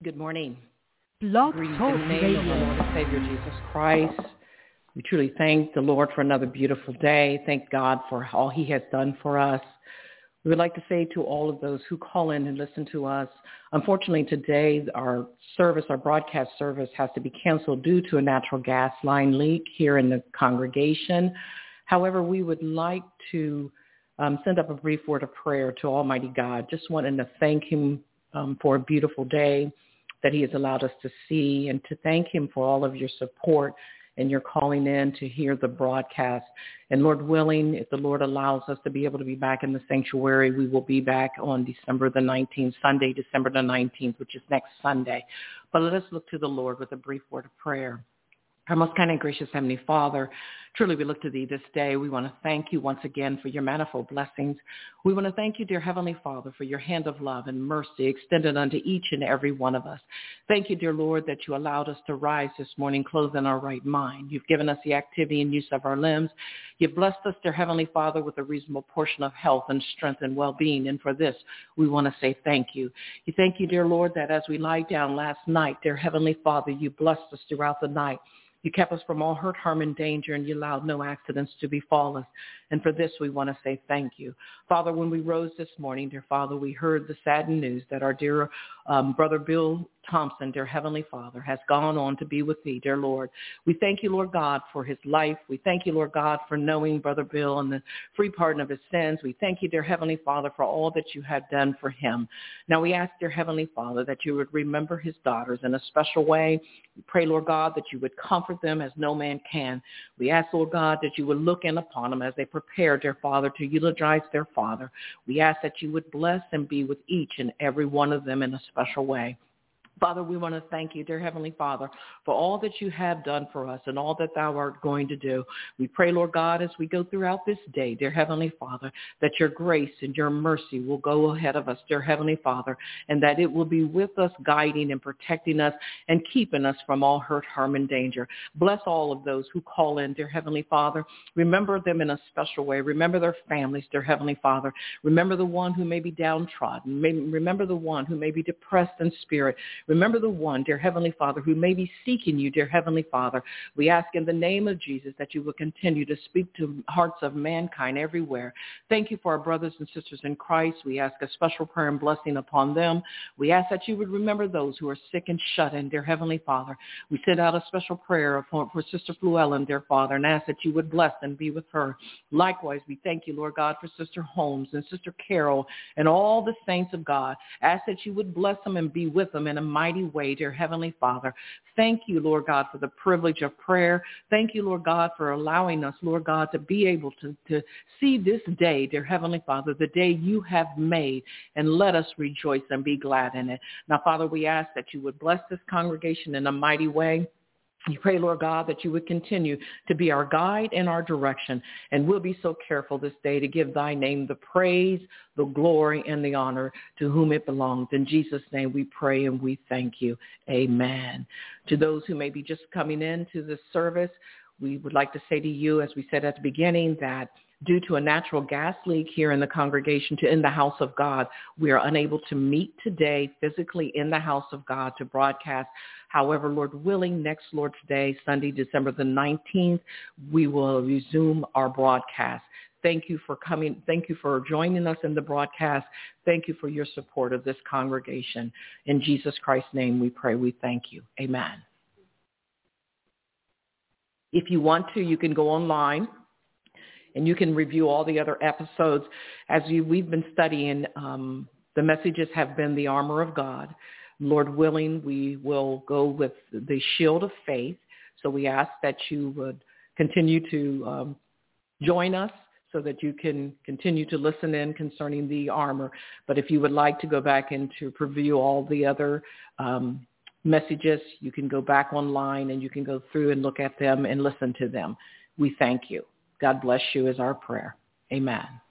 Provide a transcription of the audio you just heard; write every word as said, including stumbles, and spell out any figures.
Good morning. Blog Greetings Talk in the name of our Radio. Lord and Savior Jesus Christ. We truly thank the Lord for another beautiful day. Thank God for all he has done for us. We would like to say to all of those who call in and listen to us, unfortunately today our service, our broadcast service has to be canceled due to a natural gas line leak here in the congregation. However, we would like to um, send up a brief word of prayer to Almighty God, just wanting to thank him um, for a beautiful day that he has allowed us to see, and to thank him for all of your support and your calling in to hear the broadcast. And Lord willing, if the Lord allows us to be able to be back in the sanctuary, we will be back on December the nineteenth, Sunday, December the nineteenth, which is next Sunday. But let us look to the Lord with a brief word of prayer. Our most kind and gracious Heavenly Father, truly we look to thee this day. We want to thank you once again for your manifold blessings. We want to thank you, dear Heavenly Father, for your hand of love and mercy extended unto each and every one of us. Thank you, dear Lord, that you allowed us to rise this morning clothed in our right mind. You've given us the activity and use of our limbs. You've blessed us, dear Heavenly Father, with a reasonable portion of health and strength and well-being. And for this, we want to say thank you. You thank you, dear Lord, that as we lie down last night, dear Heavenly Father, you blessed us throughout the night. You kept us from all hurt, harm, and danger, and you allowed no accidents to befall us. And for this, we want to say thank you. Father, when we rose this morning, dear Father, we heard the saddened news that our dear um, brother Bill Thompson, dear Heavenly Father, has gone on to be with thee, dear Lord. We thank you, Lord God, for his life. We thank you, Lord God, for knowing Brother Bill and the free pardon of his sins. We thank you, dear Heavenly Father, for all that you have done for him. Now we ask, dear Heavenly Father, that you would remember his daughters in a special way. We pray, Lord God, that you would comfort them as no man can. We ask, Lord God, that you would look in upon them as they prepare, dear Father, to eulogize their father. We ask that you would bless and be with each and every one of them in a special way. Father, we want to thank you, dear Heavenly Father, for all that you have done for us and all that thou art going to do. We pray, Lord God, as we go throughout this day, dear Heavenly Father, that your grace and your mercy will go ahead of us, dear Heavenly Father, and that it will be with us, guiding and protecting us and keeping us from all hurt, harm, and danger. Bless all of those who call in, dear Heavenly Father. Remember them in a special way. Remember their families, dear Heavenly Father. Remember the one who may be downtrodden. Remember the one who may be depressed in spirit. Remember the one, dear Heavenly Father, who may be seeking you, dear Heavenly Father. We ask in the name of Jesus that you will continue to speak to hearts of mankind everywhere. Thank you for our brothers and sisters in Christ. We ask a special prayer and blessing upon them. We ask that you would remember those who are sick and shut in, dear Heavenly Father. We send out a special prayer for, for Sister Fluellen, dear Father, and ask that you would bless and be with her. Likewise, we thank you, Lord God, for Sister Holmes and Sister Carol and all the saints of God. Ask that you would bless them and be with them in a mighty way, dear Heavenly Father. Thank you, Lord God, for the privilege of prayer. Thank you, Lord God, for allowing us, Lord God, to be able to, to see this day, dear Heavenly Father, the day you have made, and let us rejoice and be glad in it. Now, Father, we ask that you would bless this congregation in a mighty way. We pray, Lord God, that you would continue to be our guide and our direction, and we'll be so careful this day to give thy name the praise, the glory, and the honor to whom it belongs. In Jesus' name we pray and we thank you. Amen. To those who may be just coming into this service, we would like to say to you, as we said at the beginning, that due to a natural gas leak here in the congregation, to in the house of God, we are unable to meet today physically in the house of God to broadcast. However, Lord willing, next Lord's Day, Sunday, December the nineteenth, we will resume our broadcast. Thank you for coming. Thank you for joining us in the broadcast. Thank you for your support of this congregation. In Jesus Christ's name we pray, we thank you. Amen. If you want to, you can go online and you can review all the other episodes. As you, we've been studying, um, the messages have been the armor of God. Lord willing, we will go with the shield of faith. So we ask that you would continue to um, join us so that you can continue to listen in concerning the armor. But if you would like to go back and to review all the other um, messages, you can go back online and you can go through and look at them and listen to them. We thank you. God bless you is our prayer. Amen.